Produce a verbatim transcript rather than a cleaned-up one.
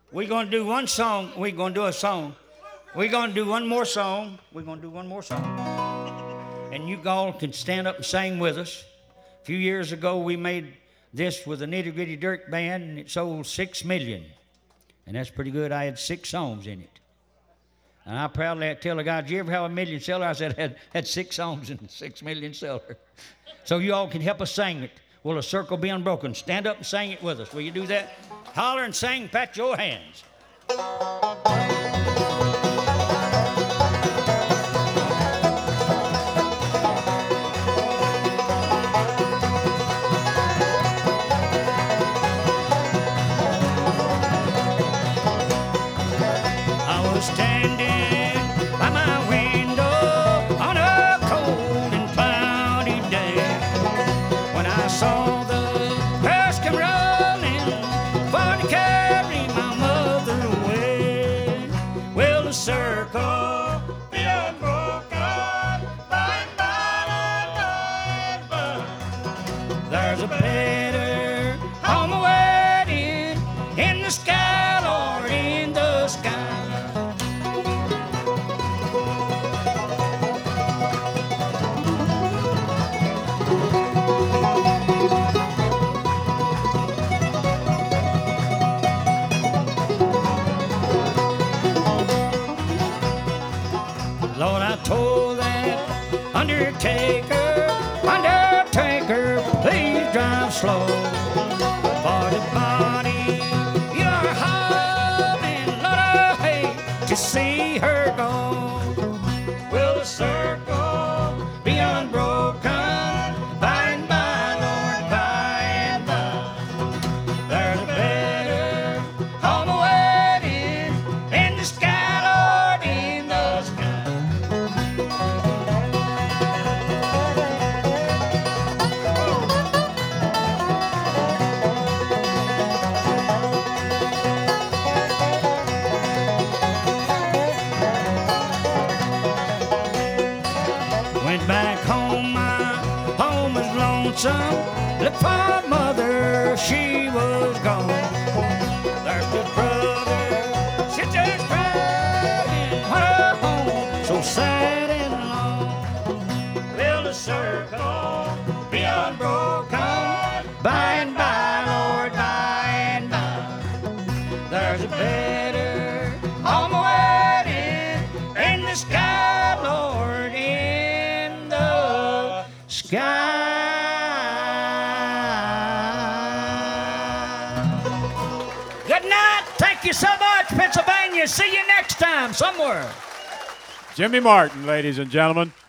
We're going to do one song. We're going to do a song. We're going to do one more song. We're going to do one more song. And you all can stand up and sing with us. A few years ago, we made this with a Nitty Gritty Dirt Band, and it sold six million. And that's pretty good. I had six songs in it. And I proudly tell the guy, did you ever have a million seller? I said, I had, had six songs and six million seller. So you all can help us sing it. Will a circle be unbroken? Stand up and sing it with us. Will you do that? Holler and sing, pat your hands. I was standing by my window on a cold and cloudy day when I saw the hearse come rolling for to carry my mother away. Well, the circle be unbroken by and by, but there's a better home awaiting in the sky, Lord, in the sky. Lord, I told that undertaker, undertaker, please drive slow. For the body you're hauling, Lord, I hate to see her go. Will the circle be unbroken by and by, Lord, by and by? There's a better home awaiting in the sky, Lord, in the sky. Went back home, my home was lonesome. Looked for mother, she was gone. There stood brother, sisters crying, what a home, so sad and long. Will the circle be unbroken by and by, Lord, by and by? There's a better home awaiting in the sky, Lord, in the sky. Good night. Thank you so much, Pennsylvania. See you next time somewhere. Jimmy Martin, ladies and gentlemen.